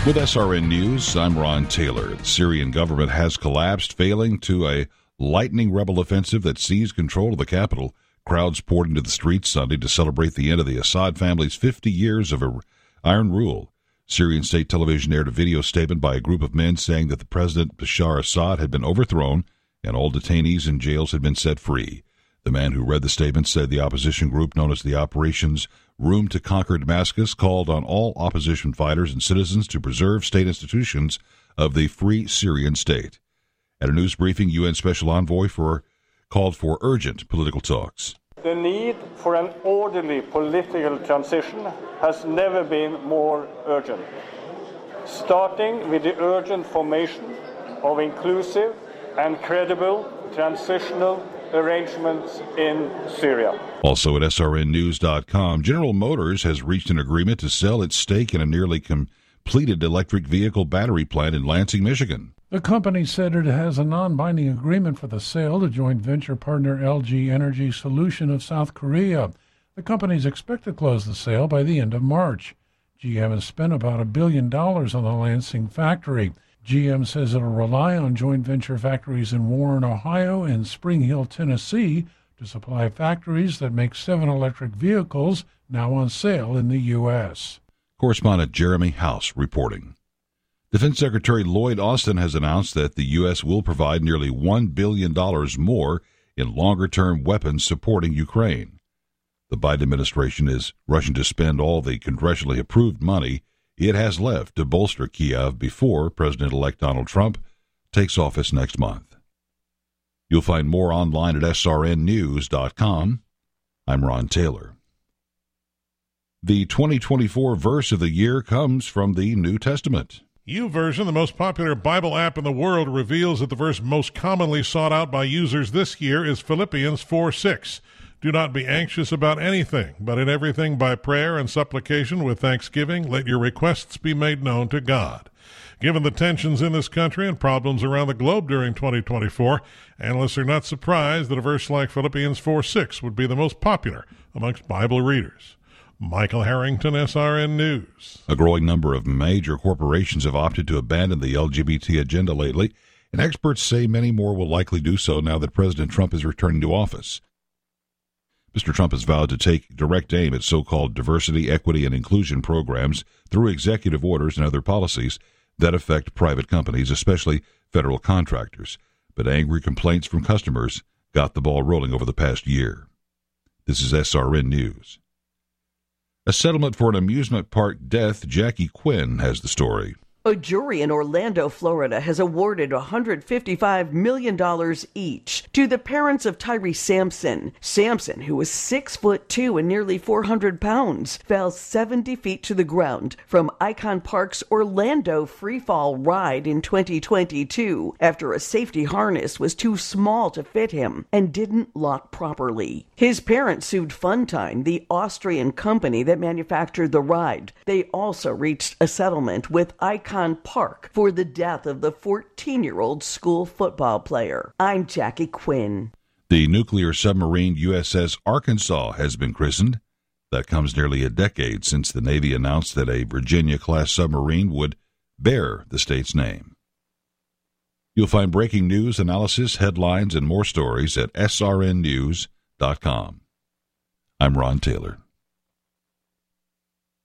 With SRN News, I'm Ron Taylor. The Syrian government has collapsed, failing to a lightning rebel offensive that seized control of the capital. Crowds poured into the streets Sunday to celebrate the end of the Assad family's 50 years of iron rule. Syrian state television aired a video statement by a group of men saying that the president Bashar Assad had been overthrown and all detainees in jails had been set free. The man who read the statement said the opposition group known as the Operations Room to Conquer Damascus called on all opposition fighters and citizens to preserve state institutions of the Free Syrian State. At a news briefing, UN Special Envoy called for urgent political talks. The need for an orderly political transition has never been more urgent, starting with the urgent formation of inclusive and credible transitional arrangements in Syria. Also at srnnews.com, General Motors has reached an agreement to sell its stake in a nearly completed electric vehicle battery plant in Lansing, Michigan. The company said it has a non-binding agreement for the sale to joint venture partner LG Energy Solution of South Korea. The companies expect to close the sale by the end of March. GM has spent about $1 billion on the Lansing factory. GM says it will rely on joint venture factories in Warren, Ohio, and Spring Hill, Tennessee, to supply factories that make 7 electric vehicles now on sale in the U.S. Correspondent Jeremy House reporting. Defense Secretary Lloyd Austin has announced that the U.S. will provide nearly $1 billion more in longer-term weapons supporting Ukraine. The Biden administration is rushing to spend all the congressionally approved money it has left to bolster Kiev before President-elect Donald Trump takes office next month. You'll find more online at srnnews.com. I'm Ron Taylor. The 2024 verse of the year comes from the New Testament. YouVersion, the most popular Bible app in the world, reveals that the verse most commonly sought out by users this year is Philippians 4:6. Do not be anxious about anything, but in everything by prayer and supplication with thanksgiving, let your requests be made known to God. Given the tensions in this country and problems around the globe during 2024, analysts are not surprised that a verse like Philippians 4:6 would be the most popular amongst Bible readers. Michael Harrington, SRN News. A growing number of major corporations have opted to abandon the LGBT agenda lately, and experts say many more will likely do so now that President Trump is returning to office. Mr. Trump has vowed to take direct aim at so-called diversity, equity, and inclusion programs through executive orders and other policies that affect private companies, especially federal contractors. But angry complaints from customers got the ball rolling over the past year. This is SRN News. A settlement for an amusement park death, Jackie Quinn has the story. A jury in Orlando, Florida, has awarded $155 million each to the parents of Tyree Sampson. Sampson, who was 6'2" and nearly 400 pounds, fell 70 feet to the ground from Icon Park's Orlando Freefall ride in 2022 after a safety harness was too small to fit him and didn't lock properly. His parents sued Funtime, the Austrian company that manufactured the ride. They also reached a settlement with Icon Park for the death of the 14-year-old school football player. I'm Jackie Quinn. The nuclear submarine USS Arkansas has been christened. That comes nearly a decade since the Navy announced that a Virginia-class submarine would bear the state's name. You'll find breaking news, analysis, headlines, and more stories at srnnews.com. I'm Ron Taylor.